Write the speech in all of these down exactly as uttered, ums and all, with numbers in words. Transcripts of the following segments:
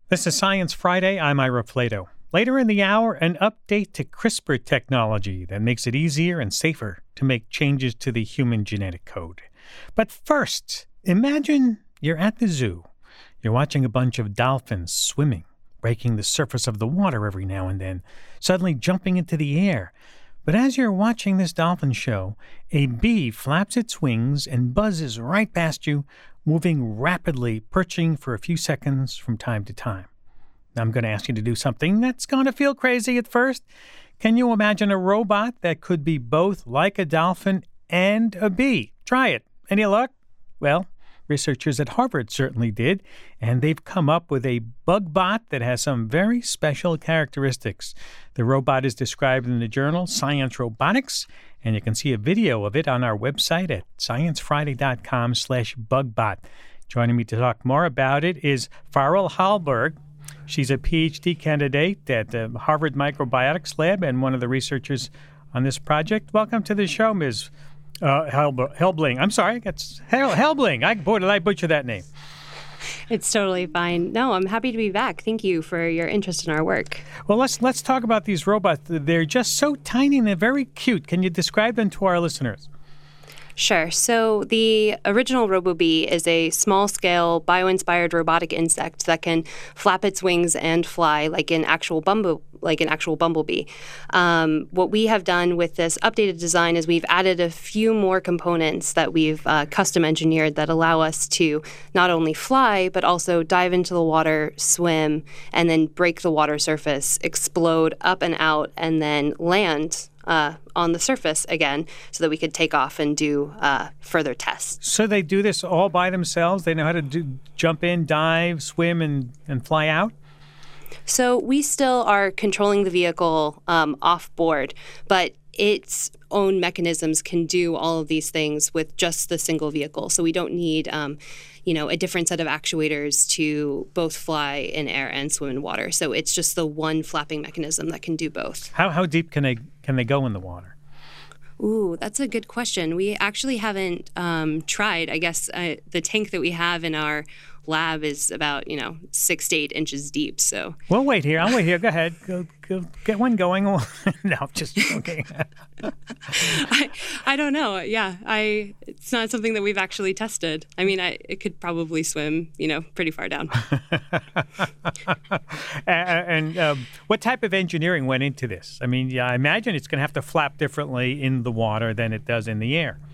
This is Science Friday. I'm Ira Flato. Later in the hour, an update to CRISPR technology that makes it easier and safer to make changes to the human genetic code. But first, imagine you're at the zoo. You're watching a bunch of dolphins swimming, breaking the surface of the water every now and then, suddenly jumping into the air. But as you're watching this dolphin show, a bee flaps its wings and buzzes right past you, moving rapidly, perching for a few seconds from time to time. Now, I'm going to ask you to do something that's going to feel crazy at first. Can you imagine a robot that could be both like a dolphin and a bee? Try it. Any luck? Well, researchers at Harvard certainly did, and they've come up with a bug bot that has some very special characteristics. The robot is described in the journal Science Robotics, and you can see a video of it on our website at sciencefriday.com slash bugbot. Joining me to talk more about it is Farrell Hallberg. She's a P H D candidate at the Harvard Microbiotics Lab and one of the researchers on this project. Welcome to the show, Miz Uh, Helb- Helbling. I'm sorry. It's Hel- Helbling. I, boy, did I butcher that name. It's totally fine. No, I'm happy to be back. Thank you for your interest in our work. Well, let's let's talk about these robots. They're just so tiny and they're very cute. Can you describe them to our listeners? Sure. So the original RoboBee is a small-scale, bio-inspired robotic insect that can flap its wings and fly like an actual bumble, like an actual bumblebee. Um, what we have done with this updated design is we've added a few more components that we've uh, custom engineered that allow us to not only fly, but also dive into the water, swim, and then break the water surface, explode up and out, and then land Uh, on the surface again so that we could take off and do uh, further tests. So they do this all by themselves? They know how to do, jump in, dive, swim, and, and fly out? So we still are controlling the vehicle um, off board, but its own mechanisms can do all of these things with just the single vehicle. So we don't need um, you know, a different set of actuators to both fly in air and swim in water. So it's just the one flapping mechanism that can do both. How how deep can they can they go in the water? Ooh, that's a good question. We actually haven't um, tried. I guess uh, the tank that we have in our lab is about, you know, six to eight inches deep. So we'll wait here. I'll wait here. Go ahead. Go, go get one going. No, just okay. I, I don't know. Yeah, I. It's not something that we've actually tested. I mean, I it could probably swim, you know, pretty far down. and and um, what type of engineering went into this? I mean, yeah, I imagine it's going to have to flap differently in the water than it does in the air.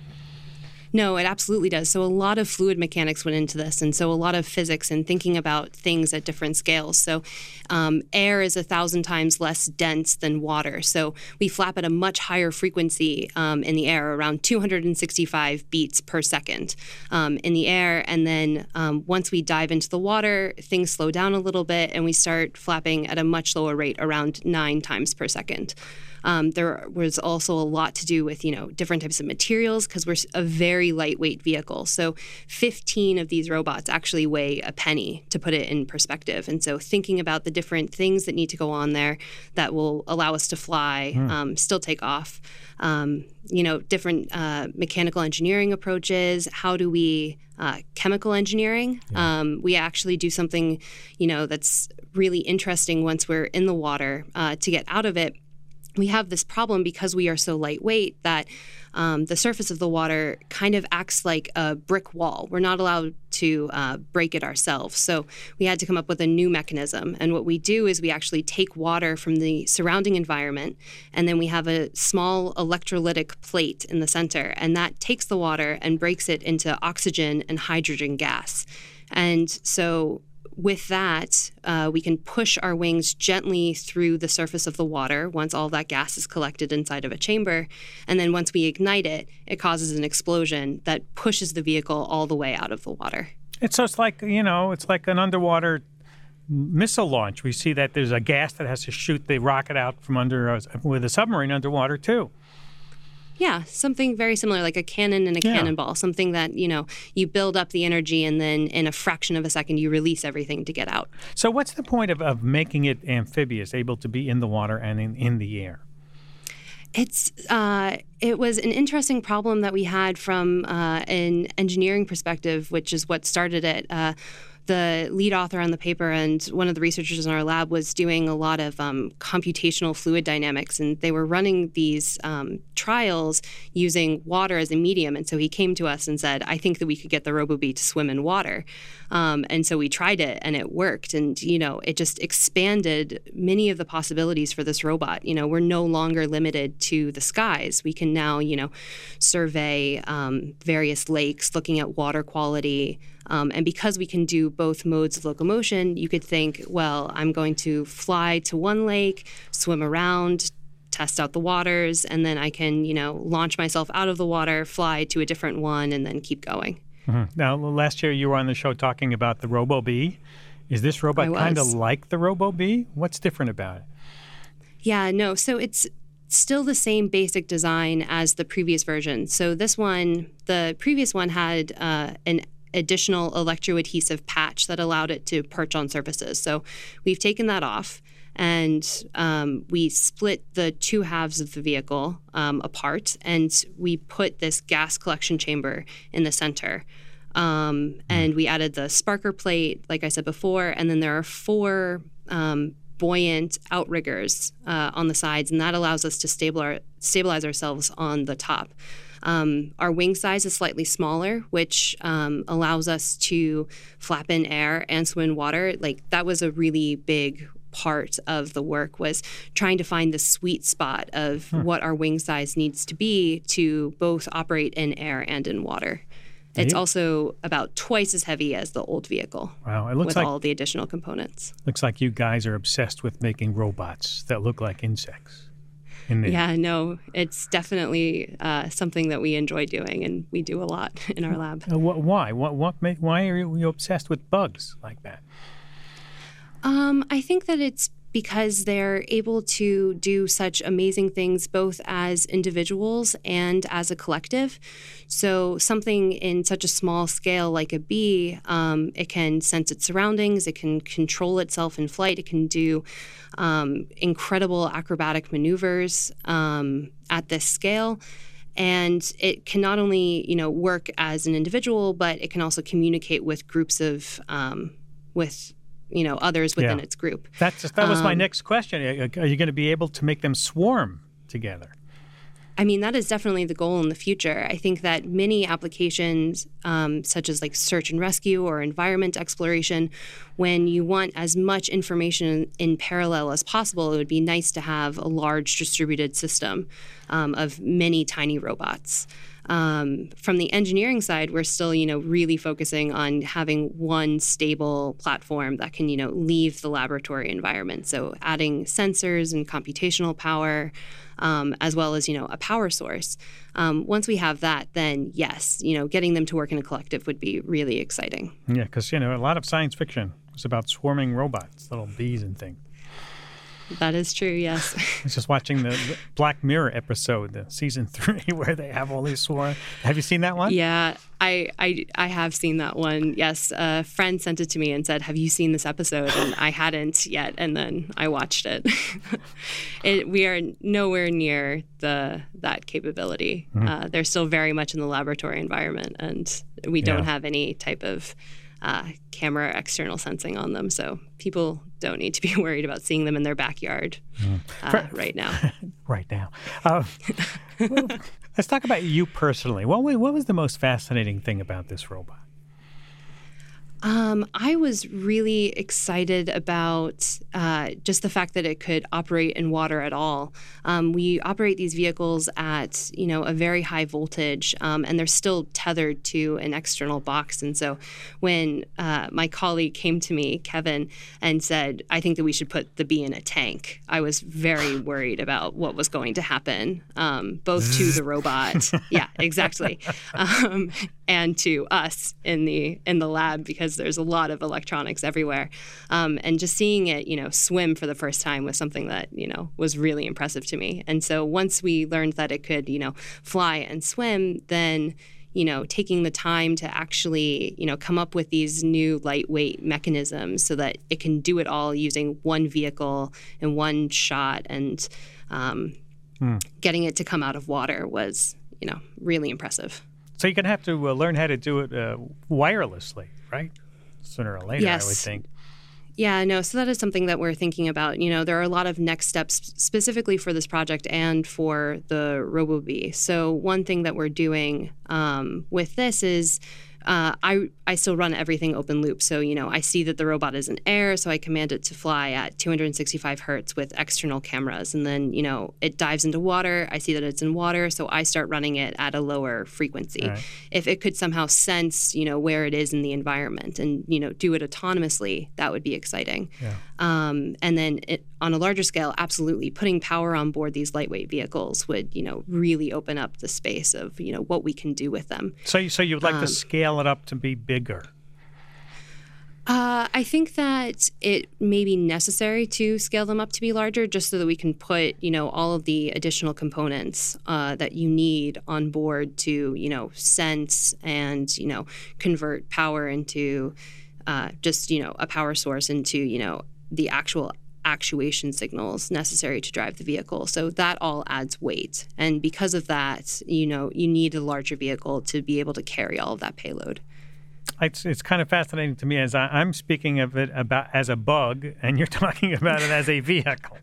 No, it absolutely does. So a lot of fluid mechanics went into this, and so a lot of physics and thinking about things at different scales. So um, air is a thousand times less dense than water. So we flap at a much higher frequency um, in the air, around two hundred sixty-five beats per second um, in the air. And then um, once we dive into the water, things slow down a little bit, and we start flapping at a much lower rate, around nine times per second. Um, there was also a lot to do with, you know, different types of materials because we're a very lightweight vehicle. So fifteen of these robots actually weigh a penny, to put it in perspective. And so thinking about the different things that need to go on there that will allow us to fly, mm. um, still take off, um, you know, different uh, mechanical engineering approaches. How do we uh, chemical engineering? Yeah. Um, we actually do something, you know, that's really interesting once we're in the water uh, to get out of it. We have this problem because we are so lightweight that um, the surface of the water kind of acts like a brick wall. We're not allowed to uh, break it ourselves. So we had to come up with a new mechanism. And what we do is we actually take water from the surrounding environment, and then we have a small electrolytic plate in the center, and that takes the water and breaks it into oxygen and hydrogen gas. And so with that, uh, we can push our wings gently through the surface of the water once all that gas is collected inside of a chamber. And then once we ignite it, it causes an explosion that pushes the vehicle all the way out of the water. It's just like, you know, it's like an underwater missile launch. We see that there's a gas that has to shoot the rocket out from under, a, with a submarine underwater, too. Yeah, something very similar, like a cannon and a yeah. cannonball, something that, you know, you build up the energy and then in a fraction of a second you release everything to get out. So what's the point of, of making it amphibious, able to be in the water and in, in the air? It's uh, it was an interesting problem that we had from uh, an engineering perspective, which is what started it. Uh, the lead author on the paper and one of the researchers in our lab was doing a lot of um, computational fluid dynamics, and they were running these um, trials using water as a medium. And so he came to us and said, I think that we could get the RoboBee to swim in water. Um, and so we tried it, and it worked. And, you know, it just expanded many of the possibilities for this robot. You know, we're no longer limited to the skies. We can now, you know, survey um, various lakes, looking at water quality. Um, and because we can do both modes of locomotion, you could think, well, I'm going to fly to one lake, swim around, test out the waters, and then I can, you know, launch myself out of the water, fly to a different one, and then keep going. Mm-hmm. Now, last year you were on the show talking about the RoboBee. Is this robot kind of like the RoboBee? What's different about it? Yeah, no. So it's still the same basic design as the previous version. So this one, the previous one had uh, an additional electroadhesive patch that allowed it to perch on surfaces. So we've taken that off, and um, we split the two halves of the vehicle um, apart, and we put this gas collection chamber in the center. Um, and we added the sparker plate, like I said before, and then there are four um, buoyant outriggers uh, on the sides, and that allows us to stabilize, stabilize ourselves on the top. Um, our wing size is slightly smaller, which um, allows us to flap in air and swim in water. Like, that was a really big part of the work, was trying to find the sweet spot of hmm. what our wing size needs to be to both operate in air and in water. It's also about twice as heavy as the old vehicle. Wow, it looks with like all the additional components. Looks like you guys are obsessed with making robots that look like insects. Yeah, no, it's definitely uh, something that we enjoy doing, and we do a lot in our lab. Uh, wh- why? What? What? Make, why are you obsessed with bugs like that? Um, I think that it's because they're able to do such amazing things both as individuals and as a collective. So something in such a small scale like a bee, um, it can sense its surroundings, it can control itself in flight, it can do um, incredible acrobatic maneuvers um, at this scale. And it can not only, you know, work as an individual, but it can also communicate with groups of, um, with you know, others within yeah. its group. That's, that was um, my next question. Are you going to be able to make them swarm together? I mean, that is definitely the goal in the future. I think that many applications, um, such as like search and rescue or environment exploration, when you want as much information in parallel as possible, it would be nice to have a large distributed system um, of many tiny robots. Um, from the engineering side, we're still, you know, really focusing on having one stable platform that can, you know, leave the laboratory environment. So adding sensors and computational power, um, as well as, you know, a power source. Um, once we have that, then yes, you know, getting them to work in a collective would be really exciting. Yeah, because, you know, a lot of science fiction is about swarming robots, little bees and things. That is true, yes. I was just watching the, the Black Mirror episode, the season three, where they have all these swarm. Have you seen that one? Yeah, I, I I have seen that one. Yes, a friend sent it to me and said, "Have you seen this episode?" And I hadn't yet, and then I watched it. it we are nowhere near the that capability. Mm-hmm. Uh, they're still very much in the laboratory environment, and we yeah. don't have any type of Uh, camera external sensing on them. So people don't need to be worried about seeing them in their backyard mm. uh, For, right now. right now. Uh, well, let's talk about you personally. What, what was the most fascinating thing about this robot? Um, I was really excited about uh, just the fact that it could operate in water at all. Um, we operate these vehicles at, you know, a very high voltage, um, and they're still tethered to an external box. And so when uh, my colleague came to me, Kevin, and said, I think that we should put the bee in a tank, I was very worried about what was going to happen, um, both to the robot. Yeah, exactly. Um, and to us in the in the lab, because there's a lot of electronics everywhere. Um, and just seeing it, you know, swim for the first time was something that, you know, was really impressive to me. And so once we learned that it could, you know, fly and swim, then, you know, taking the time to actually, you know, come up with these new lightweight mechanisms so that it can do it all using one vehicle in one shot, and um, mm. getting it to come out of water was, you know, really impressive. So you're going to have to uh, learn how to do it uh, wirelessly, right? sooner or later, yes. I would think. Yeah, no, so that is something that we're thinking about. You know, there are a lot of next steps specifically for this project and for the RoboBee. So one thing that we're doing um, with this is uh, I, I still run everything open loop. So, you know, I see that the robot is in air, so I command it to fly at two hundred sixty-five hertz with external cameras. And then, you know, it dives into water. I see that it's in water, so I start running it at a lower frequency. Right. If it could somehow sense, you know, where it is in the environment and, you know, do it autonomously, that would be exciting. Yeah. Um, and then it, on a larger scale, absolutely, putting power on board these lightweight vehicles would, you know, really open up the space of, you know, what we can do with them. So, so you'd like um, to scale it up to be bigger? Uh, I think that it may be necessary to scale them up to be larger just so that we can put, you know, all of the additional components uh, that you need on board to, you know, sense and, you know, convert power into uh, just, you know, a power source into, you know, the actual actuation signals necessary to drive the vehicle. So that all adds weight. And because of that, you know, you need a larger vehicle to be able to carry all of that payload. It's, it's kind of fascinating to me as I, I'm speaking of it about as a bug, and you're talking about it as a vehicle.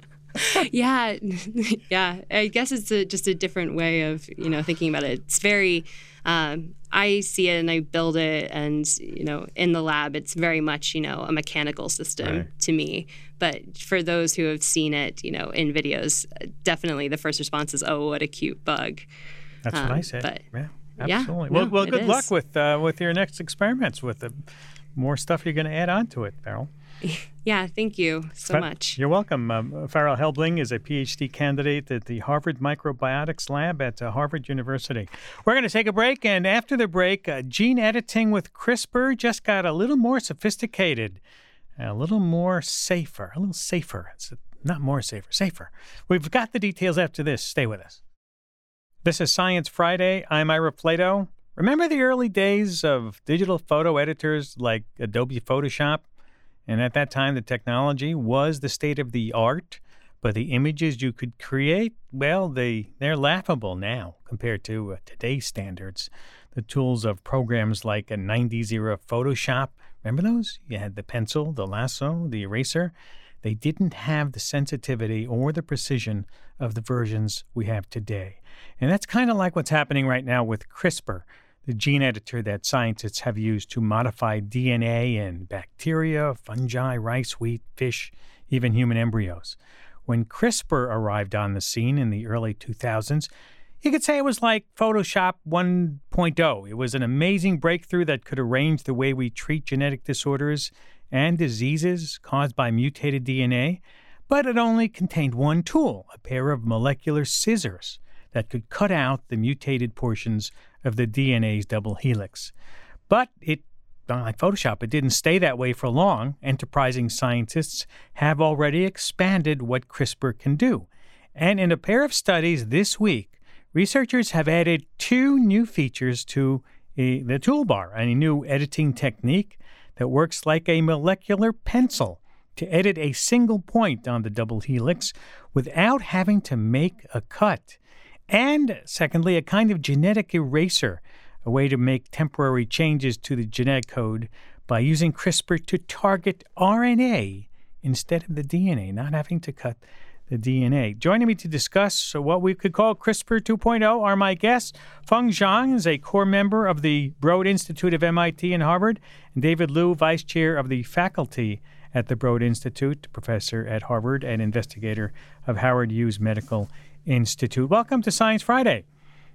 yeah, yeah. I guess it's a, just a different way of, you know, thinking about it. It's very, um, I see it and I build it, and, you know, in the lab, it's very much, you know, a mechanical system right. to me. But for those who have seen it, you know, in videos, definitely the first response is, "Oh, what a cute bug." That's um, what I said. But, yeah. Absolutely. Yeah, well, no, well, good is. luck with uh, with your next experiments, with the more stuff you're going to add on to it, Farrell. Yeah, thank you so but much. You're welcome. Um, Farrell Helbling is a P H D candidate at the Harvard Microbiotics Lab at uh, Harvard University. We're going to take a break, and after the break, uh, gene editing with CRISPR just got a little more sophisticated, a little more safer, a little safer. It's not more safer, safer. We've got the details after this. Stay with us. This is Science Friday. I'm Ira Flato. Remember the early days of digital photo editors like Adobe Photoshop? And at that time, the technology was the state of the art, but the images you could create, well, they, they're laughable now compared to uh, today's standards. The tools of programs like a nineties era Photoshop, remember those? You had the pencil, the lasso, the eraser. They didn't have the sensitivity or the precision of the versions we have today. And that's kind of like what's happening right now with CRISPR, the gene editor that scientists have used to modify D N A in bacteria, fungi, rice, wheat, fish, even human embryos. When CRISPR arrived on the scene in the early two thousands, you could say it was like Photoshop one point oh. It was an amazing breakthrough that could arrange the way we treat genetic disorders and diseases caused by mutated D N A, but it only contained one tool, a pair of molecular scissors that could cut out the mutated portions of the D N A's double helix. But it, like Photoshop, it didn't stay that way for long. Enterprising scientists have already expanded what CRISPR can do. And in a pair of studies this week, researchers have added two new features to a, the toolbar, a new editing technique that works like a molecular pencil to edit a single point on the double helix without having to make a cut. And secondly, a kind of genetic eraser, a way to make temporary changes to the genetic code by using CRISPR to target R N A instead of the D N A, not having to cut the D N A. Joining me to discuss what we could call CRISPR two point oh are my guests. Feng Zhang is a core member of the Broad Institute of M I T and Harvard, and David Liu, vice chair of the faculty at the Broad Institute, professor at Harvard and investigator of Howard Hughes Medical Institute. Welcome to Science Friday.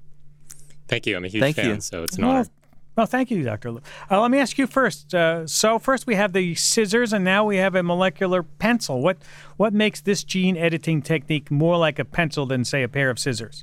Thank you. I'm a huge thank fan, you. so it's an well, honor. Well, thank you, Doctor Liu. Uh, let me ask you first. Uh, so first we have the scissors, and now we have a molecular pencil. What what makes this gene editing technique more like a pencil than, say, a pair of scissors?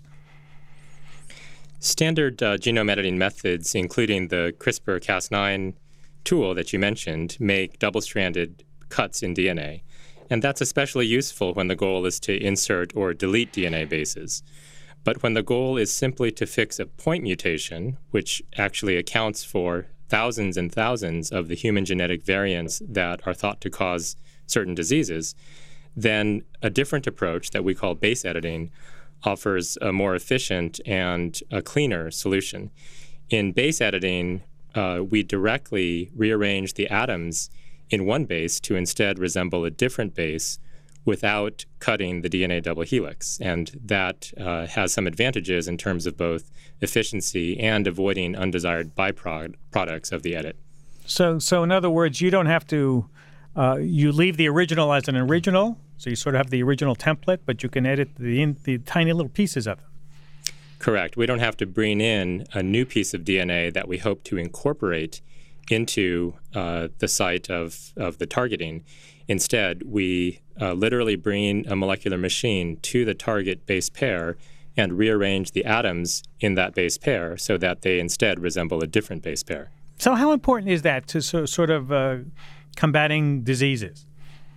Standard uh, genome editing methods, including the CRISPR Cas nine tool that you mentioned, make double-stranded cuts in D N A. And that's especially useful when the goal is to insert or delete D N A bases. But when the goal is simply to fix a point mutation, which actually accounts for thousands and thousands of the human genetic variants that are thought to cause certain diseases, then a different approach that we call base editing offers a more efficient and a cleaner solution. In base editing, uh, we directly rearrange the atoms in one base to instead resemble a different base without cutting the D N A double helix. And that uh, has some advantages in terms of both efficiency and avoiding undesired byproducts of the edit. So, so in other words, you don't have to, uh, you leave the original as an original, so you sort of have the original template, but you can edit the, in, the tiny little pieces of it. Correct. We don't have to bring in a new piece of D N A that we hope to incorporate into uh, the site of, of the targeting. Instead, we uh, literally bring a molecular machine to the target base pair and rearrange the atoms in that base pair so that they instead resemble a different base pair. So how important is that to so, sort of uh, combating diseases?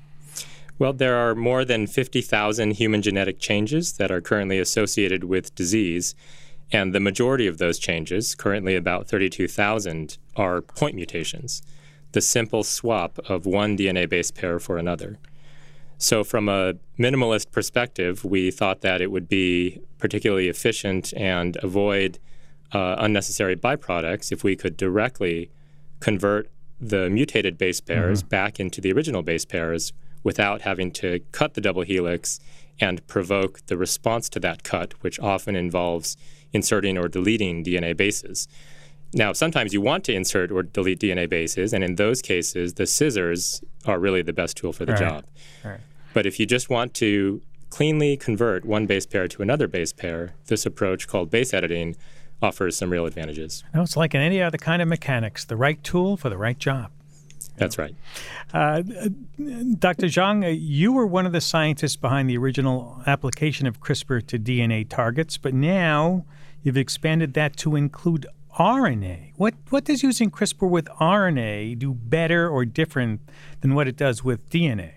Well, there are more than fifty thousand human genetic changes that are currently associated with disease, and the majority of those changes, currently about thirty-two thousand, are point mutations, the simple swap of one D N A base pair for another. So from a minimalist perspective, we thought that it would be particularly efficient and avoid uh, unnecessary byproducts if we could directly convert the mutated base pairs mm-hmm. back into the original base pairs without having to cut the double helix and provoke the response to that cut, which often involves inserting or deleting D N A bases. Now, sometimes you want to insert or delete D N A bases, and in those cases, the scissors are really the best tool for the All right. job. All right. But if you just want to cleanly convert one base pair to another base pair, this approach called base editing offers some real advantages. No, it's like in any other kind of mechanics, the right tool for the right job. That's right. Uh, Doctor Zhang, uh, you were one of the scientists behind the original application of CRISPR to D N A targets, but now you've expanded that to include R N A. What what does using CRISPR with R N A do better or different than what it does with D N A?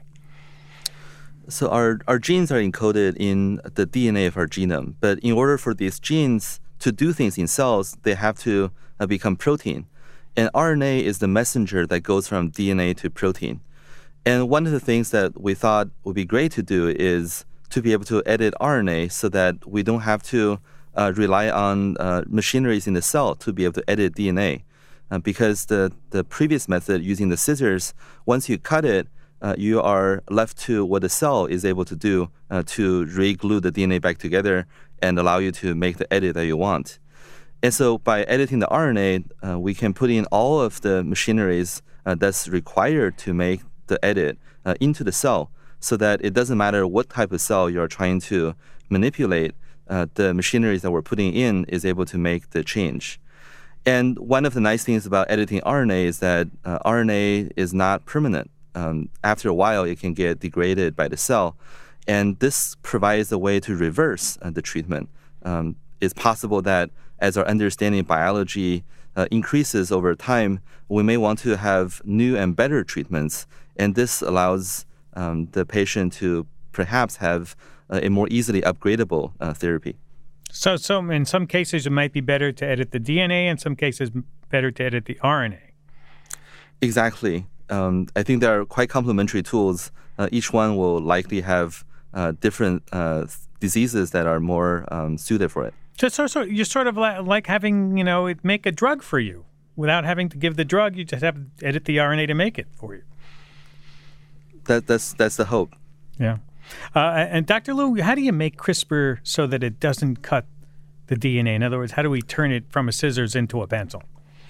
So our, our genes are encoded in the D N A of our genome, but in order for these genes to do things in cells, they have to uh, become protein. And R N A is the messenger that goes from D N A to protein. And one of the things that we thought would be great to do is to be able to edit R N A so that we don't have to uh, rely on uh, machineries in the cell to be able to edit D N A. Uh, because the, the previous method using the scissors, once you cut it, uh, you are left to what the cell is able to do uh, to re-glue the D N A back together and allow you to make the edit that you want. And so by editing the R N A, uh, we can put in all of the machineries uh, that's required to make the edit uh, into the cell so that it doesn't matter what type of cell you're trying to manipulate, uh, the machineries that we're putting in is able to make the change. And one of the nice things about editing R N A is that uh, R N A is not permanent. Um, after a while, it can get degraded by the cell. And this provides a way to reverse uh, the treatment. Um, it's possible that as our understanding of biology uh, increases over time, we may want to have new and better treatments. And this allows um, the patient to perhaps have uh, a more easily upgradable uh, therapy. So, so in some cases, it might be better to edit the D N A. In some cases, better to edit the R N A. Exactly. Um, I think there are quite complementary tools. Uh, each one will likely have uh, different uh, diseases that are more um, suited for it. So, so, so you're sort of like, like having, you know, it make a drug for you. Without having to give the drug, you just have to edit the R N A to make it for you. That, that's that's the hope. Yeah. Uh, and Doctor Liu, how do you make CRISPR so that it doesn't cut the D N A? In other words, how do we turn it from a scissors into a pencil?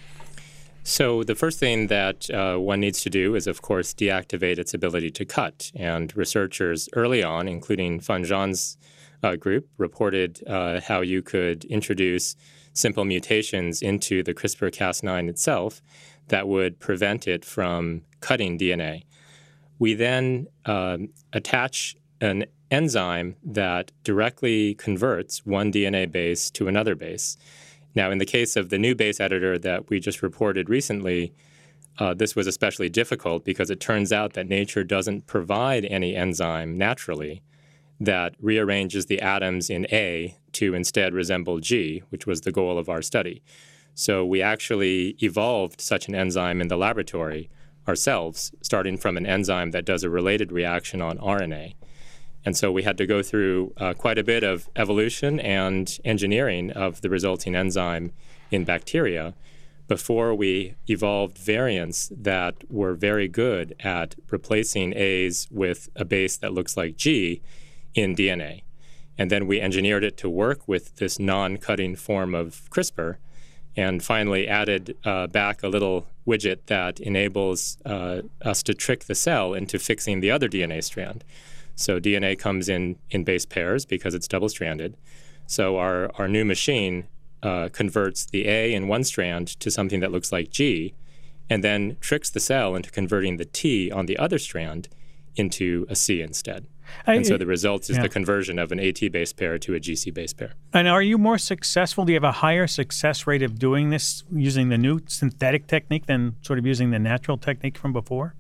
So the first thing that uh, one needs to do is, of course, deactivate its ability to cut. And researchers early on, including Fan Zhang's uh, group, reported uh, how you could introduce simple mutations into the CRISPR Cas nine itself that would prevent it from cutting D N A. We then uh, attach an enzyme that directly converts one D N A base to another base. Now, in the case of the new base editor that we just reported recently, uh, this was especially difficult because it turns out that nature doesn't provide any enzyme naturally that rearranges the atoms in A to instead resemble G, which was the goal of our study. So we actually evolved such an enzyme in the laboratory ourselves, starting from an enzyme that does a related reaction on R N A. And so we had to go through uh, quite a bit of evolution and engineering of the resulting enzyme in bacteria. before we evolved variants that were very good at replacing A's with a base that looks like G in D N A. And then we engineered it to work with this non-cutting form of CRISPR, and finally added uh, back a little widget that enables uh, us to trick the cell into fixing the other D N A strand. So D N A comes in in base pairs because it's double-stranded. So our, our new machine uh, converts the A in one strand to something that looks like G, and then tricks the cell into converting the T on the other strand into a C instead. I, and so the result is yeah. the conversion of an AT base pair to a G C base pair. And are you more successful? Do you have a higher success rate of doing this using the new synthetic technique than sort of using the natural technique from before?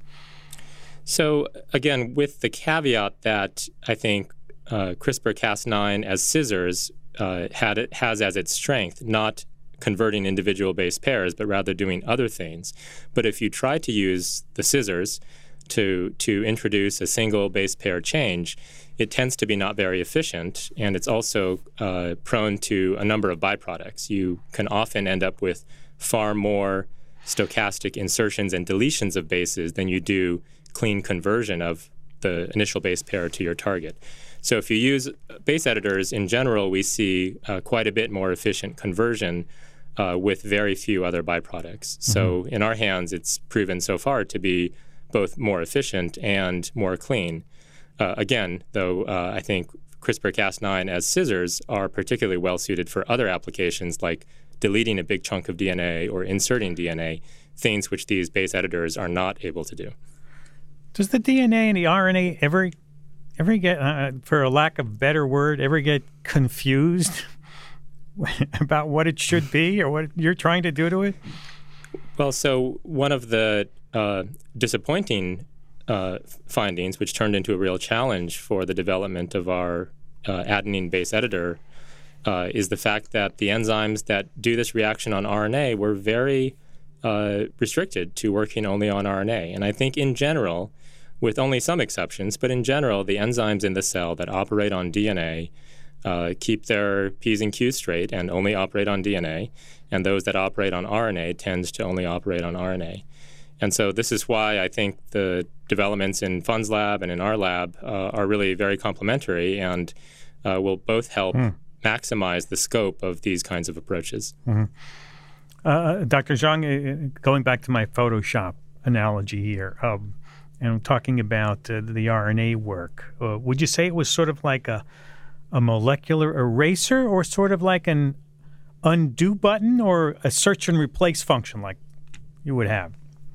So again, with the caveat that I think uh, CRISPR Cas nine as scissors uh, had it, has as its strength not converting individual base pairs, but rather doing other things. But if you try to use the scissors to to introduce a single base pair change, it tends to be not very efficient, and it's also uh, prone to a number of byproducts. You can often end up with far more stochastic insertions and deletions of bases than you do clean conversion of the initial base pair to your target. So if you use base editors, in general, we see uh, quite a bit more efficient conversion uh, with very few other byproducts. Mm-hmm. So in our hands, it's proven so far to be both more efficient and more clean. Uh, again, though, uh, I think CRISPR Cas nine as scissors are particularly well suited for other applications like deleting a big chunk of D N A or inserting D N A, things which these base editors are not able to do. Does the D N A and the R N A ever, ever get, uh, for a lack of a better word, ever get confused about what it should be or what you're trying to do to it? Well, so one of the uh, disappointing uh, findings, which turned into a real challenge for the development of our uh, adenine base editor, uh, is the fact that the enzymes that do this reaction on R N A were very uh, restricted to working only on R N A. And I think in general, with only some exceptions, but in general, the enzymes in the cell that operate on D N A uh, keep their P's and Q's straight and only operate on D N A, and those that operate on R N A tends to only operate on R N A. And so this is why I think the developments in Fun's lab and in our lab uh, are really very complementary and uh, will both help mm. maximize the scope of these kinds of approaches. Mm-hmm. Uh, Doctor Zhang, going back to my Photoshop analogy here, um, and I'm talking about uh, the R N A work, uh, would you say it was sort of like a, a molecular eraser or sort of like an undo button or a search and replace function like you would have?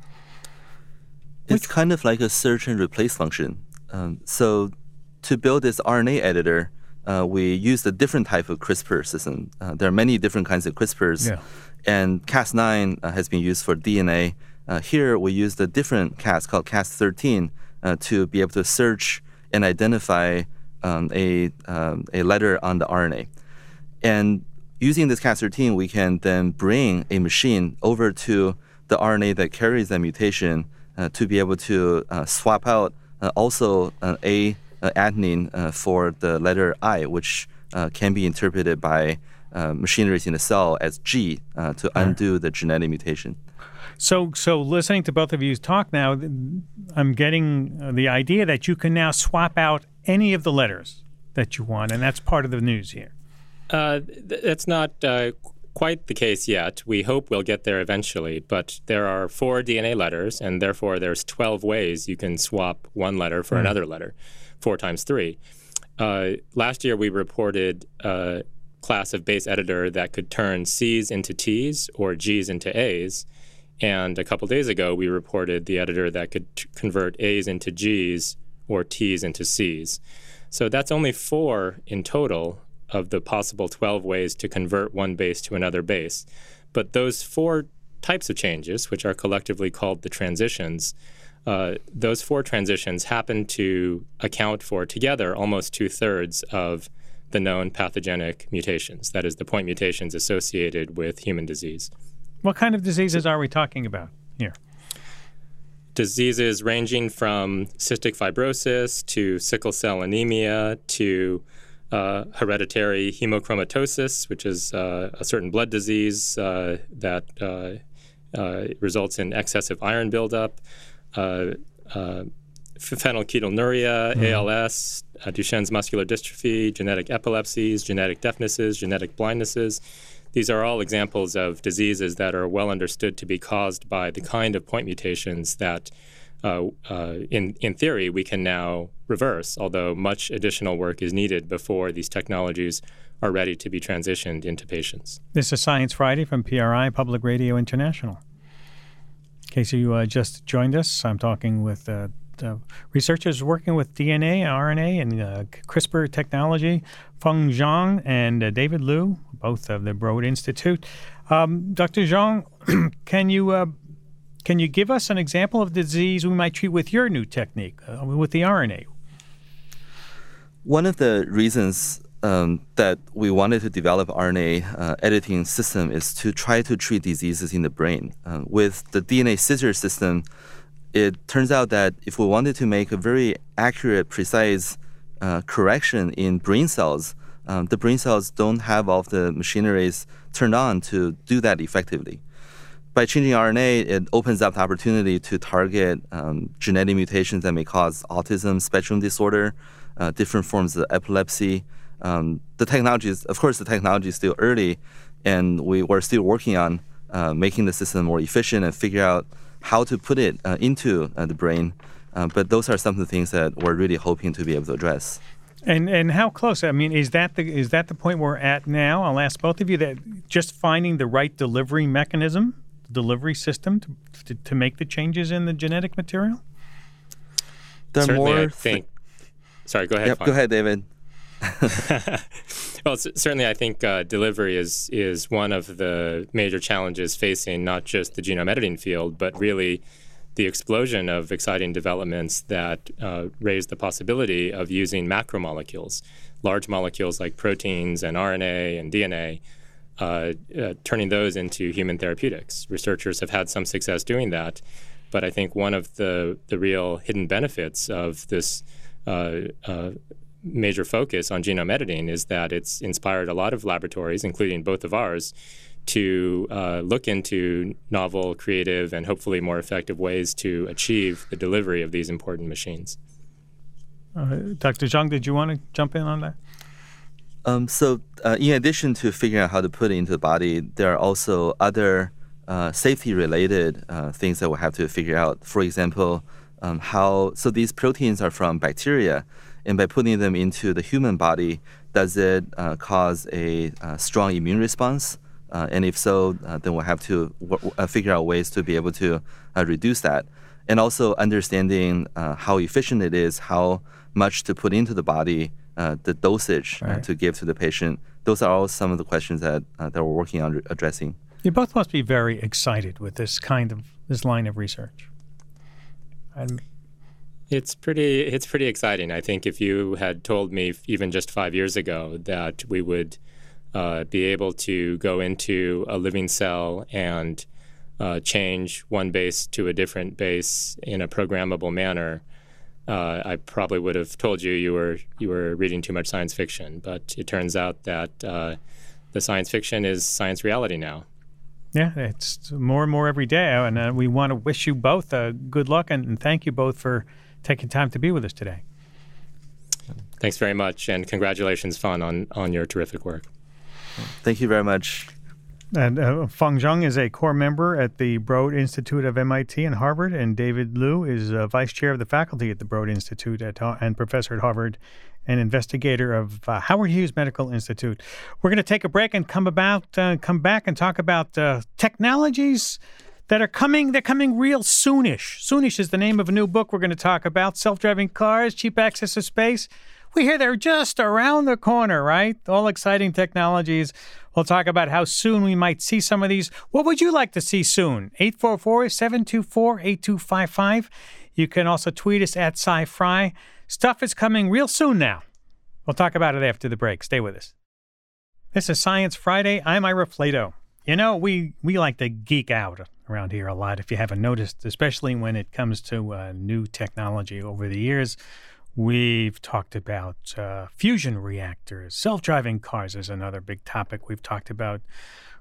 It's Which? kind of like a search and replace function. Um, so to build this R N A editor, uh, we used a different type of CRISPR system. Uh, there are many different kinds of CRISPRs, yeah. and Cas nine uh, has been used for D N A. Uh, here, we used a different Cas called Cas thirteen uh, to be able to search and identify um, a, um, a letter on the R N A. And using this Cas thirteen, we can then bring a machine over to the R N A that carries that mutation uh, to be able to uh, swap out uh, also an A uh, adenine uh, for the letter I, which uh, can be interpreted by uh, machineries in the cell as G uh, to undo the genetic mutation. So, so listening to both of you talk now, I'm getting the idea that you can now swap out any of the letters that you want, and that's part of the news here. Uh, th- that's not uh, quite the case yet. We hope we'll get there eventually, but there are four D N A letters, and therefore there's twelve ways you can swap one letter for mm. another letter, four times three. Uh, last year we reported a class of base editor that could turn C's into T's or G's into A's. And a couple days ago, we reported the editor that could t- convert A's into G's or T's into C's. So that's only four in total of the possible twelve ways to convert one base to another base. But those four types of changes, which are collectively called the transitions, uh, those four transitions happen to account for together almost two-thirds of the known pathogenic mutations, that is, the point mutations associated with human disease. What kind of diseases are we talking about here? Diseases ranging from cystic fibrosis to sickle cell anemia to uh, hereditary hemochromatosis, which is uh, a certain blood disease uh, that uh, uh, results in excessive iron buildup, uh, uh, phenylketonuria, mm-hmm. A L S, uh, Duchenne's muscular dystrophy, genetic epilepsies, genetic deafnesses, genetic blindnesses. These are all examples of diseases that are well understood to be caused by the kind of point mutations that, uh, uh, in, in theory, we can now reverse, although much additional work is needed before these technologies are ready to be transitioned into patients. This is Science Friday from P R I, Public Radio International. In case you uh, just joined us, I'm talking with uh, Uh, researchers working with D N A, R N A, and uh, CRISPR technology, Feng Zhang and uh, David Liu, both of the Broad Institute. Um, Doctor Zhang, can you uh, can you give us an example of the disease we might treat with your new technique, uh, with the R N A? One of the reasons um, that we wanted to develop R N A uh, editing system is to try to treat diseases in the brain. Uh, with the D N A scissor system, it turns out that if we wanted to make a very accurate, precise uh, correction in brain cells, um, the brain cells don't have all of the machineries turned on to do that effectively. By changing R N A, it opens up the opportunity to target um, genetic mutations that may cause autism spectrum disorder, uh, different forms of epilepsy. Um, the technology is, of course, the technology is still early, and we, we're still working on uh, making the system more efficient and figure out how to put it uh, into uh, the brain. Uh, but those are some of the things that we're really hoping to be able to address. And and how close? I mean, is that the is that the point we're at now? I'll ask both of you that just finding the right delivery mechanism, delivery system to to, to make the changes in the genetic material? There are certainly, more I think. Th- sorry, go ahead. Yep, go ahead, David. Well, c- certainly, I think uh, delivery is is one of the major challenges facing not just the genome editing field, but really the explosion of exciting developments that uh, raise the possibility of using macromolecules, large molecules like proteins and R N A and D N A, uh, uh, turning those into human therapeutics. Researchers have had some success doing that, but I think one of the, the real hidden benefits of this uh, uh, major focus on genome editing is that it's inspired a lot of laboratories, including both of ours, to uh, look into novel, creative, and hopefully more effective ways to achieve the delivery of these important machines. Uh, Doctor Zhang, did you want to jump in on that? Um, so uh, in addition to figuring out how to put it into the body, there are also other uh, safety-related uh, things that we'll have to figure out. For example, um, how so these proteins are from bacteria, and by putting them into the human body, does it uh, cause a uh, strong immune response? Uh, and if so, uh, then we'll have to w- uh, figure out ways to be able to uh, reduce that. And also understanding uh, how efficient it is, how much to put into the body, uh, the dosage right. uh, to give to the patient. Those are all some of the questions that uh, that we're working on re- addressing. You both must be very excited with this kind of this line of research. I'm It's pretty it's pretty exciting. I think if you had told me even just five years ago that we would uh, be able to go into a living cell and uh, change one base to a different base in a programmable manner, uh, I probably would have told you you were you were reading too much science fiction. But it turns out that uh, the science fiction is science reality now. Yeah, it's more and more every day, and uh, we want to wish you both uh, good luck and, and thank you both for taking time to be with us today. Thanks very much, and congratulations, Fan, on, on your terrific work. Thank you very much. And uh, Feng Zhang is a core member at the Broad Institute of M I T and Harvard, and David Liu is uh, vice chair of the faculty at the Broad Institute at, and professor at Harvard, and investigator of uh, Howard Hughes Medical Institute. We're going to take a break and come about, uh, come back and talk about uh, technologies that are coming. They're coming real soonish. Soonish is the name of a new book we're going to talk about. Self-driving cars, cheap access to space. We hear they're just around the corner, right? All exciting technologies. We'll talk about how soon we might see some of these. What would you like to see soon? eight four four, seven two four, eight two five five. You can also tweet us at SciFri. Stuff is coming real soon now. We'll talk about it after the break. Stay with us. This is Science Friday. I'm Ira Flato. You know, we, we like to geek out around here a lot, if you haven't noticed, especially when it comes to uh, new technology. Over the years, we've talked about uh, fusion reactors. Self-driving cars is another big topic. We've talked about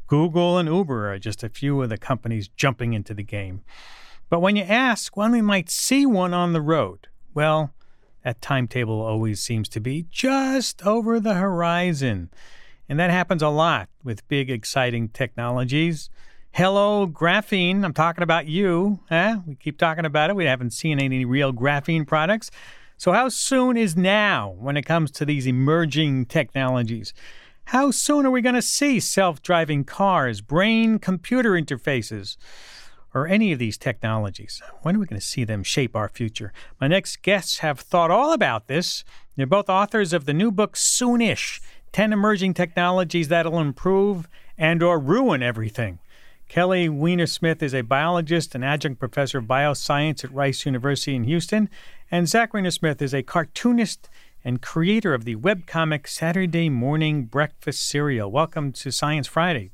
Google and Uber are just a few of the companies jumping into the game. But when you ask when we might see one on the road, well, that timetable always seems to be just over the horizon. And that happens a lot with big, exciting technologies. Hello, graphene. I'm talking about you. Huh? We keep talking about it. We haven't seen any real graphene products. So how soon is now when it comes to these emerging technologies? How soon are we going to see self-driving cars, brain-computer interfaces, or any of these technologies? When are we going to see them shape our future? My next guests have thought all about this. They're both authors of the new book, Soonish, ten Emerging Technologies That'll Improve and or Ruin Everything. Kelly Weinersmith is a biologist and adjunct professor of bioscience at Rice University in Houston, and Zach Weinersmith is a cartoonist and creator of the webcomic Saturday Morning Breakfast Cereal. Welcome to Science Friday.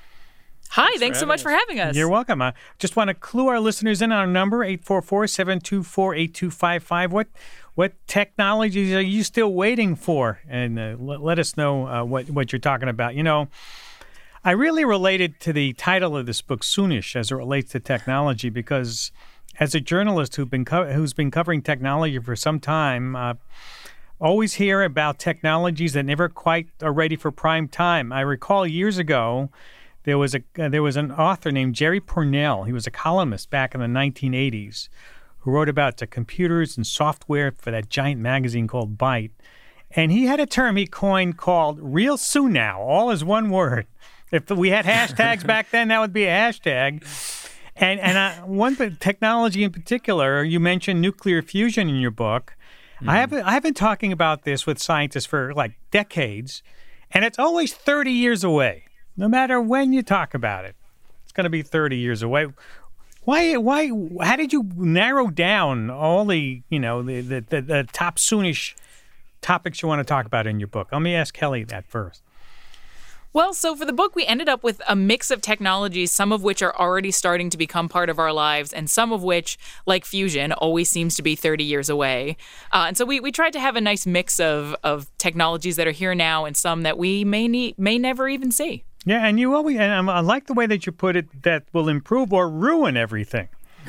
Hi, thanks, thanks so much us. for having us. You're welcome. I just want to clue our listeners in on our number, eight four four, seven two four, eight two five five. What what technologies are you still waiting for? And uh, let, let us know uh, what, what you're talking about. You know, I really related to the title of this book, Soonish, as it relates to technology, because as a journalist who've been co- who's been covering technology for some time, uh, always hear about technologies that never quite are ready for prime time. I recall years ago, there was a uh, there was an author named Jerry Pournelle. He was a columnist back in the nineteen eighties who wrote about the computers and software for that giant magazine called Byte. And he had a term he coined called real soon now, all is one word. If we had hashtags back then, that would be a hashtag. And and uh, one technology in particular, you mentioned nuclear fusion in your book. Mm-hmm. I have I have been talking about this with scientists for like decades, and it's always thirty years away. No matter when you talk about it, it's going to be thirty years away. Why? Why? How did you narrow down all the you know the the, the, the top soonish topics you want to talk about in your book? Let me ask Kelly that first. Well, so for the book, we ended up with a mix of technologies, some of which are already starting to become part of our lives, and some of which, like fusion, always seems to be thirty years away. Uh, and so we, we tried to have a nice mix of, of technologies that are here now and some that we may need, may never even see. Yeah, and you always, and I like the way that you put it, that will improve or ruin everything.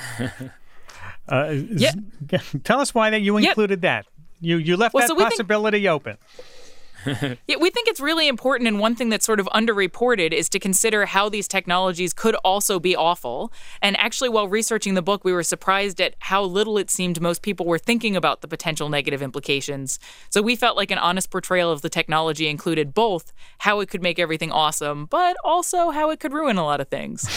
uh, yeah. Tell us why that you included yeah. that. You you left well, that so possibility think- open. Yeah, we think it's really important, and one thing that's sort of underreported is to consider how these technologies could also be awful. And actually, while researching the book, we were surprised at how little it seemed most people were thinking about the potential negative implications. So we felt like an honest portrayal of the technology included both how it could make everything awesome, but also how it could ruin a lot of things.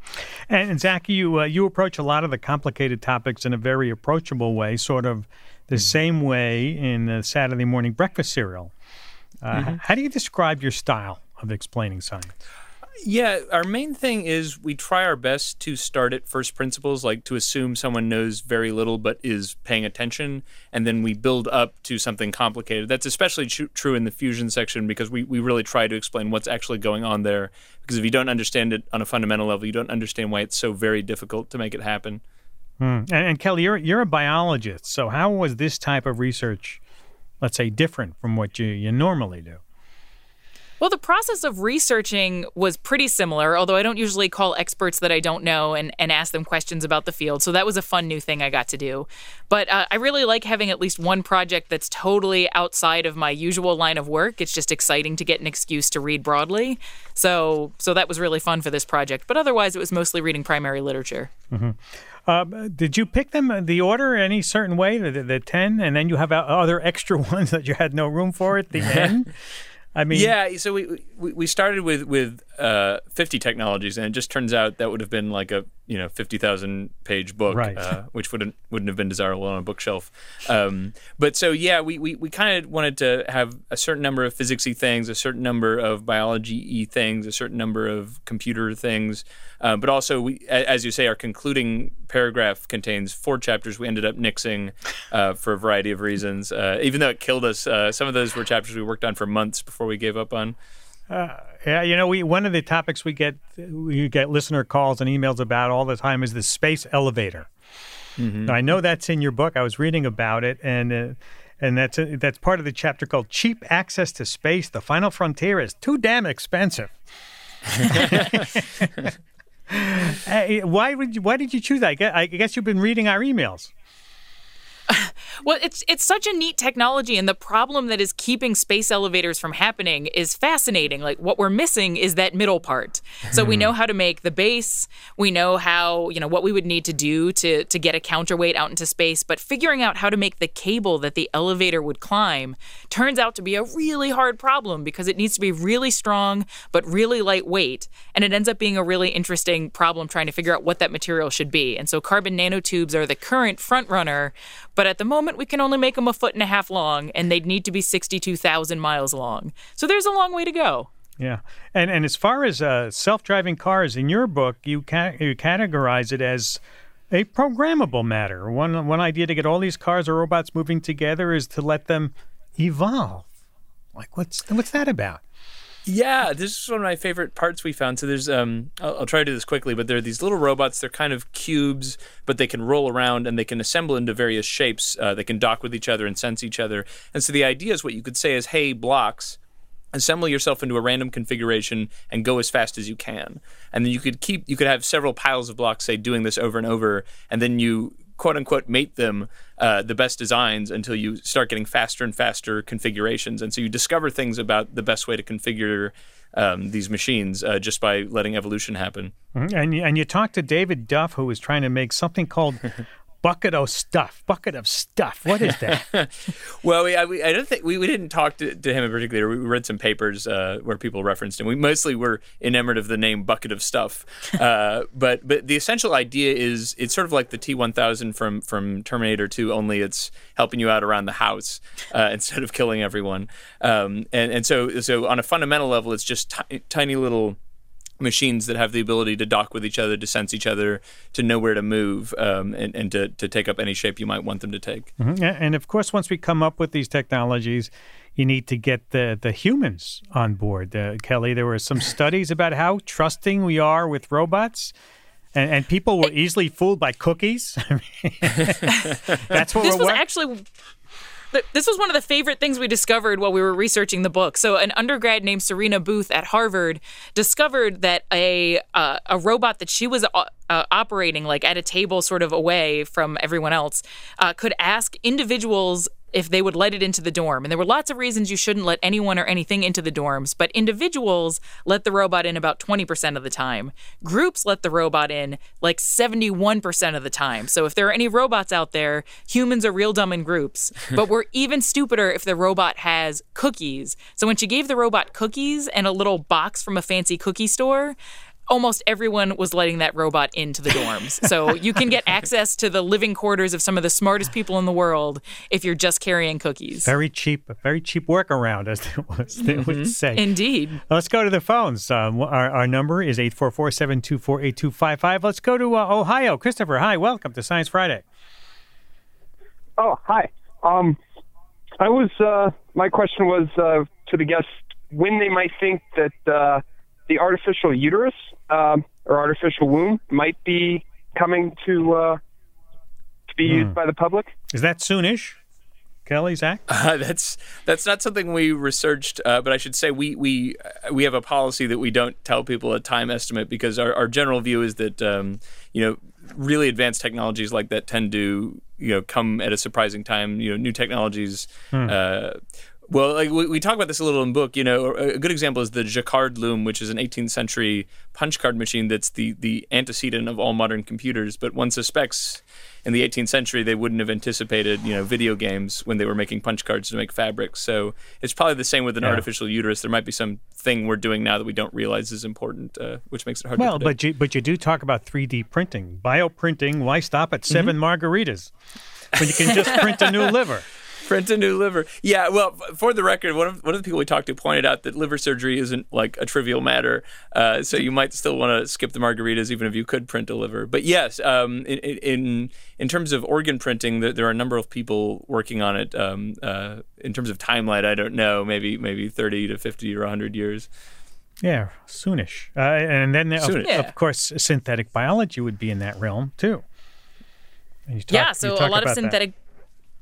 And Zach, you uh, you approach a lot of the complicated topics in a very approachable way, sort of the mm-hmm. same way in the Saturday Morning Breakfast Cereal. Uh, mm-hmm. How do you describe your style of explaining science? Yeah, our main thing is we try our best to start at first principles, like to assume someone knows very little but is paying attention, and then we build up to something complicated. That's especially tr- true in the fusion section because we, we really try to explain what's actually going on there, because if you don't understand it on a fundamental level, you don't understand why it's so very difficult to make it happen. Hmm. And, and Kelly, you're, you're a biologist, so how was this type of research, let's say, different from what you, you normally do? Well, the process of researching was pretty similar, although I don't usually call experts that I don't know and, and ask them questions about the field. So that was a fun new thing I got to do. But uh, I really like having at least one project that's totally outside of my usual line of work. It's just exciting to get an excuse to read broadly. So so that was really fun for this project. But otherwise, it was mostly reading primary literature. Mm-hmm. Uh, did you pick them, the order, any certain way, the, the ten, and then you have other extra ones that you had no room for at the end? I mean, yeah. So we we, we started with with uh, fifty technologies, and it just turns out that would have been like a you know fifty thousand page book, right. uh, which wouldn't wouldn't have been desirable on a bookshelf. Um, but so yeah, we we, we kind of wanted to have a certain number of physicsy things, a certain number of biology-y things, a certain number of computer things. Uh, but also, we, as you say, our concluding paragraph contains four chapters we ended up nixing uh, for a variety of reasons. Uh, even though it killed us, uh, some of those were chapters we worked on for months before we gave up on. Uh, yeah, you know, we one of the topics we get we get listener calls and emails about all the time is the space elevator. Mm-hmm. Now, I know that's in your book. I was reading about it, and uh, and that's a, that's part of the chapter called "Cheap Access to Space: The Final Frontier is Too Damn Expensive." Hey, why would you, why did you choose that? I guess, I guess you've been reading our emails. Well, it's it's such a neat technology, and the problem that is keeping space elevators from happening is fascinating. Like, what we're missing is that middle part. So we know how to make the base, we know how, you know, what we would need to do to to get a counterweight out into space, but figuring out how to make the cable that the elevator would climb turns out to be a really hard problem because it needs to be really strong but really lightweight, and it ends up being a really interesting problem trying to figure out what that material should be. And so carbon nanotubes are the current front runner, but at the moment we can only make them a foot and a half long, and they'd need to be sixty-two thousand miles long. So there's a long way to go. Yeah. And and as far as uh, self-driving cars, in your book, you, ca- you categorize it as a programmable matter. One one idea to get all these cars or robots moving together is to let them evolve. Like, what's what's that about? Yeah, this is one of my favorite parts we found. So there's, um, I'll, I'll try to do this quickly, but there are these little robots. They're kind of cubes, but they can roll around and they can assemble into various shapes. Uh, they can dock with each other and sense each other. And so the idea is what you could say is, hey, blocks, assemble yourself into a random configuration and go as fast as you can. And then you could keep, you could have several piles of blocks, say, doing this over and over, and then you quote unquote mate them uh, the best designs until you start getting faster and faster configurations. And so you discover things about the best way to configure um, these machines uh, just by letting evolution happen. Mm-hmm. And, you, and you talked to David Duff, who was trying to make something called bucket of stuff. Bucket of stuff. What is that? Well, we, I, we, I don't think we, we didn't talk to, to him in particular. We read some papers uh, where people referenced him. We mostly were enamored of the name bucket of stuff. Uh, but but the essential idea is it's sort of like the T one thousand from from Terminator two, only it's helping you out around the house uh, instead of killing everyone. Um, and and so so on a fundamental level, it's just t- tiny little machines that have the ability to dock with each other, to sense each other, to know where to move, um, and, and to, to take up any shape you might want them to take. Mm-hmm. And of course, once we come up with these technologies, you need to get the, the humans on board. Uh, Kelly, there were some studies about how trusting we are with robots. And, and people were easily fooled by cookies. That's what this we're was actually... This was one of the favorite things we discovered while we were researching the book. So an undergrad named Serena Booth at Harvard discovered that a uh, a robot that she was uh, uh, operating like at a table sort of away from everyone else uh, could ask individuals if they would let it into the dorm. And there were lots of reasons you shouldn't let anyone or anything into the dorms, but individuals let the robot in about twenty percent of the time. Groups let the robot in like seventy-one percent of the time. So if there are any robots out there, humans are real dumb in groups. But we're even stupider if the robot has cookies. So when she gave the robot cookies and a little box from a fancy cookie store, almost everyone was letting that robot into the dorms. So you can get access to the living quarters of some of the smartest people in the world if you're just carrying cookies. Very cheap, very cheap workaround, as they, was, they mm-hmm. would say. Indeed. Let's go to the phones. Um, our, our number is eight four four, seven two four, eight two five five. Let's go to uh, Ohio. Christopher, hi. Welcome to Science Friday. Oh, hi. Um, I was, uh, my question was uh, to the guests when they might think that uh, the artificial uterus um, or artificial womb might be coming to uh, to be mm. used by the public. Is that soonish, Kelly, Zach? Uh, that's that's not something we researched, uh, but I should say we we we have a policy that we don't tell people a time estimate because our, our general view is that um, you know really advanced technologies like that tend to you know come at a surprising time. You know, new technologies. Hmm. Uh, Well, like we, we talk about this a little in the book. You know, a good example is the Jacquard loom, which is an eighteenth century punch card machine that's the, the antecedent of all modern computers. But one suspects in the eighteenth century they wouldn't have anticipated, you know, video games when they were making punch cards to make fabrics. So it's probably the same with an yeah. artificial uterus. There might be some thing we're doing now that we don't realize is important, uh, which makes it hard well, to predict. Well, but you, but you do talk about three D printing. Bioprinting, why stop at seven mm-hmm. margaritas when you can just print a new liver? Print a new liver. Yeah, well, for the record, one of one of the people we talked to pointed out that liver surgery isn't like a trivial matter. Uh, so you might still want to skip the margaritas even if you could print a liver. But yes, um, in, in in terms of organ printing, there, there are a number of people working on it. Um, uh, in terms of timeline, I don't know, maybe maybe thirty to fifty or one hundred years. Yeah, soonish. Uh, and then, of, soonish. Yeah. of course, synthetic biology would be in that realm, too. And you talk, yeah, so you talk a lot of about synthetic... That.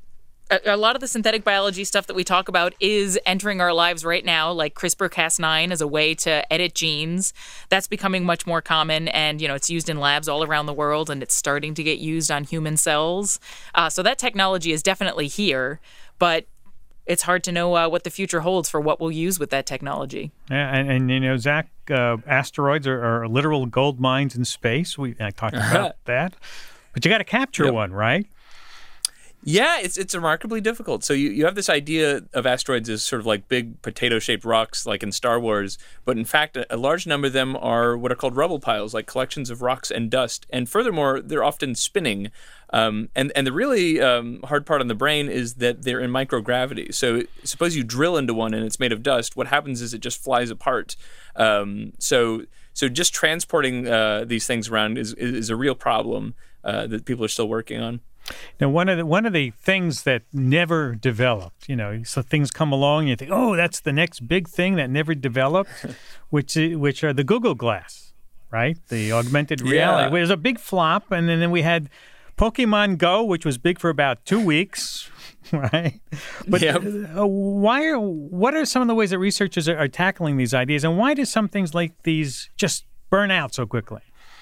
a, a lot of the synthetic biology stuff that we talk about is entering our lives right now, like CRISPR Cas nine as a way to edit genes. That's becoming much more common, and you know it's used in labs all around the world, and it's starting to get used on human cells. Uh, so that technology is definitely here, but it's hard to know uh, what the future holds for what we'll use with that technology. Yeah, and, and you know, Zach, uh, asteroids are, are literal gold mines in space. We I talked about that, but you got to capture Yep. one, right? Yeah, it's it's remarkably difficult. So you, you have this idea of asteroids as sort of like big potato-shaped rocks like in Star Wars, but in fact, a, a large number of them are what are called rubble piles, like collections of rocks and dust. And furthermore, they're often spinning. Um, and, and the really um, hard part on the brain is that they're in microgravity. So suppose you drill into one and it's made of dust, what happens is it just flies apart. Um, so so just transporting uh, these things around is, is, is a real problem uh, that people are still working on. Now, one of the one of the things that never developed, you know, so things come along and you think, oh, that's the next big thing that never developed, which which are the Google Glass, right? The augmented reality. Yeah. It was a big flop, and then, then we had Pokemon Go, which was big for about two weeks, right? But Yep. uh, why are what are some of the ways that researchers are, are tackling these ideas, and why do some things like these just burn out so quickly?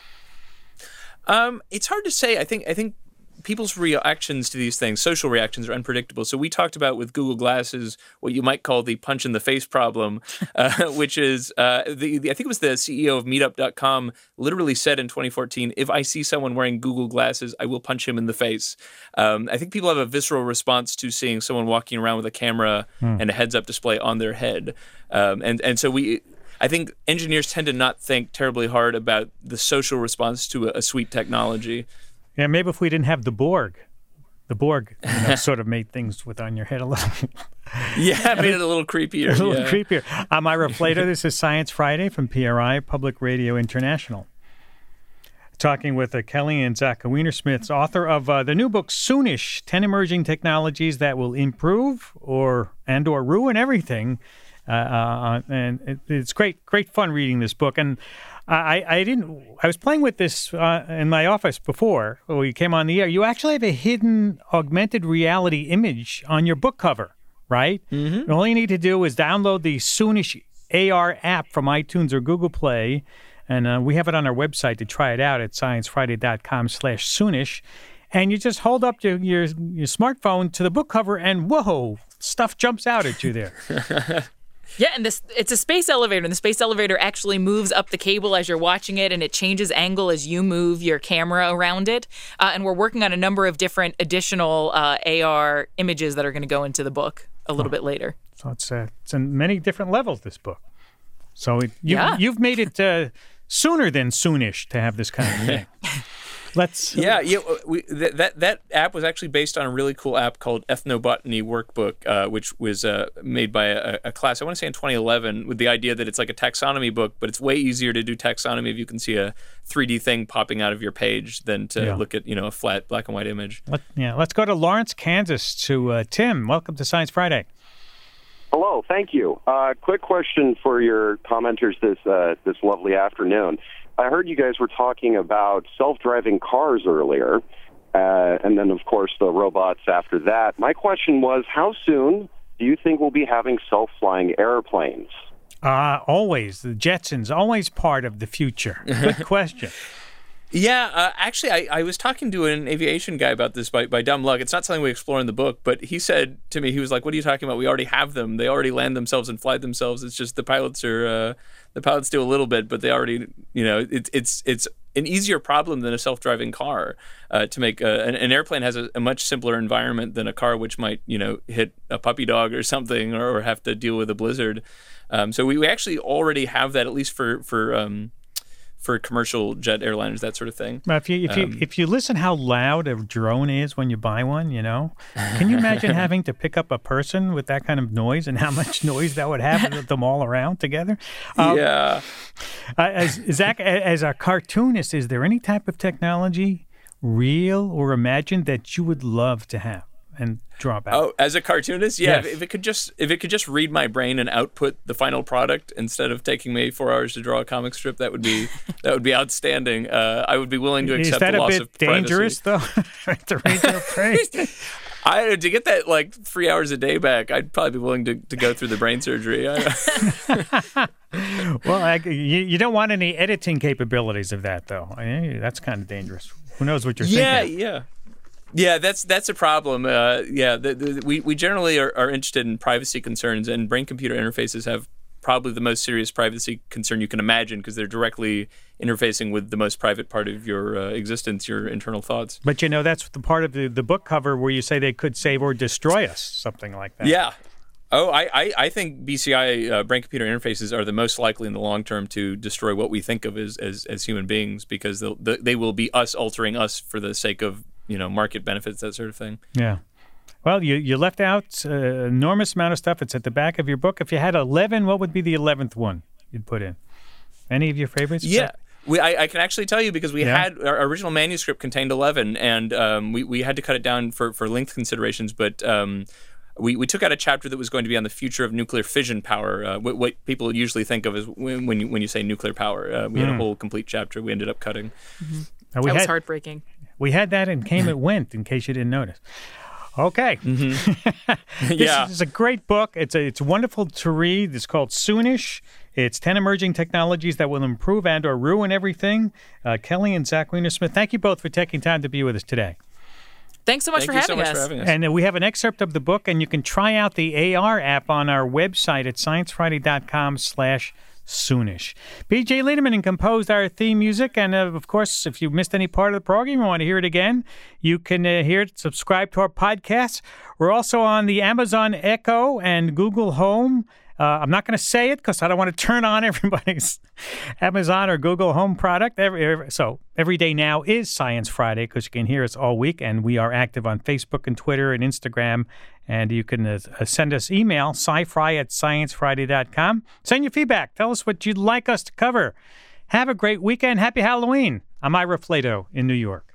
Um, it's hard to say. I think I think people's reactions to these things, social reactions, are unpredictable. So we talked about with Google Glasses what you might call the punch in the face problem, uh, which is uh, the, the I think it was the C E O of Meetup dot com literally said in twenty fourteen, "If I see someone wearing Google Glasses, I will punch him in the face." Um, I think people have a visceral response to seeing someone walking around with a camera hmm. and a heads-up display on their head, um, and and so we. I think engineers tend to not think terribly hard about the social response to a, a sweet technology. Yeah, maybe if we didn't have the Borg, the Borg you know, sort of made things with on your head a little. Yeah, made it a little creepier. a little yeah. creepier. I'm Ira Flato. This is Science Friday from P R I, Public Radio International. Talking with uh, Kelly and Zach Weinersmith, author of uh, the new book Soonish: ten Emerging Technologies That Will Improve or and or Ruin Everything. Uh, uh, and it, it's great, great fun reading this book. And I, I didn't. I was playing with this uh, in my office before we came on the air. You actually have a hidden augmented reality image on your book cover, right? Mm-hmm. All you need to do is download the Soonish A R app from iTunes or Google Play, and uh, we have it on our website to try it out at science friday dot com slash Soonish. And you just hold up your, your your smartphone to the book cover, and whoa, stuff jumps out at you there. Yeah, and this it's a space elevator, and the space elevator actually moves up the cable as you're watching it, and it changes angle as you move your camera around it. Uh, and we're working on a number of different additional uh, A R images that are going to go into the book a little oh. bit later. So it's uh, it's in many different levels, this book. So it, you, yeah. you've made it uh, sooner than soonish to have this kind of thing. Let's. Yeah, yeah. We, that, that that app was actually based on a really cool app called Ethnobotany Workbook, uh, which was uh, made by a, a class, I want to say in twenty eleven, with the idea that it's like a taxonomy book, but it's way easier to do taxonomy if you can see a three D thing popping out of your page than to yeah. look at, you know, a flat black and white image. Let, yeah, let's go to Lawrence, Kansas, to uh, Tim. Welcome to Science Friday. Hello, thank you. Uh, quick question for your commenters this uh, this lovely afternoon. I heard you guys were talking about self-driving cars earlier, uh, and then, of course, the robots after that. My question was, how soon do you think we'll be having self-flying airplanes? Uh, always. The Jetsons, always part of the future. Good question. Yeah, uh, actually, I, I was talking to an aviation guy about this by, by dumb luck. It's not something we explore in the book, but he said to me, he was like, what are you talking about? We already have them. They already land themselves and fly themselves. It's just the pilots are, uh, the pilots do a little bit, but they already, you know, it, it's it's an easier problem than a self-driving car uh, to make. A, an, an airplane has a, a much simpler environment than a car, which might, you know, hit a puppy dog or something or, or have to deal with a blizzard. Um, so we, we actually already have that, at least for, for, um, for commercial jet airliners, that sort of thing. Well, if you if you um, if you listen how loud a drone is when you buy one, you know, can you imagine having to pick up a person with that kind of noise and how much noise that would have with them all around together? Um, yeah. Uh, as Zach, as a cartoonist, is there any type of technology, real or imagined, that you would love to have and draw back? Oh, as a cartoonist, yeah. Yes. If, if it could just if it could just read my brain and output the final product instead of taking me four hours to draw a comic strip, that would be that would be outstanding. Uh, I would be willing to accept the loss of privacy. Is that a bit dangerous, though? To read your brain? I to get that like three hours a day back, I'd probably be willing to, to go through the brain surgery. Well, I, you, you don't want any editing capabilities of that, though. I, that's kind of dangerous. Who knows what you're yeah, thinking? Yeah, yeah. Yeah, that's that's a problem. Uh, yeah, the, the, we we generally are, are interested in privacy concerns, and brain-computer interfaces have probably the most serious privacy concern you can imagine because they're directly interfacing with the most private part of your uh, existence, your internal thoughts. But, you know, that's the part of the, the book cover where you say they could save or destroy us, something like that. Yeah. Oh, I, I, I think B C I, uh, brain-computer interfaces, are the most likely in the long term to destroy what we think of as as, as human beings because they'll, they will be us altering us for the sake of, you know, market benefits, that sort of thing. Yeah. Well, you, you left out an uh, enormous amount of stuff. It's at the back of your book. If you had eleven, what would be the eleventh one you'd put in? Any of your favorites? Yeah. We, I, I can actually tell you because we yeah. had our original manuscript contained eleven, and um, we, we had to cut it down for, for length considerations, but um, we, we took out a chapter that was going to be on the future of nuclear fission power, uh, what, what people usually think of as when, when, you, when you say nuclear power. Uh, we mm. had a whole complete chapter we ended up cutting. Mm-hmm. That was had, heartbreaking. We had that and Came It Went, in case you didn't notice. Okay. Mm-hmm. This yeah. is a great book. It's a, it's wonderful to read. It's called Soonish. It's ten Emerging Technologies That Will Improve and or Ruin Everything. Uh, Kelly and Zach Weinersmith, thank you both for taking time to be with us today. Thanks so much, Thank for, you having so much us. for having us. And uh, we have an excerpt of the book, and you can try out the A R app on our website at sciencefriday.com slash Soonish. B J Liederman composed our theme music, and uh, of course, if you missed any part of the program, you want to hear it again, you can uh, hear it, subscribe to our podcast. We're also on the Amazon Echo and Google Home. Uh, I'm not going to say it because I don't want to turn on everybody's Amazon or Google Home product. Every, every, so every day now is Science Friday because you can hear us all week, and we are active on Facebook and Twitter and Instagram. And you can uh, send us email, sci-fri at sciencefriday dot com. Send your feedback. Tell us what you'd like us to cover. Have a great weekend. Happy Halloween. I'm Ira Flato in New York.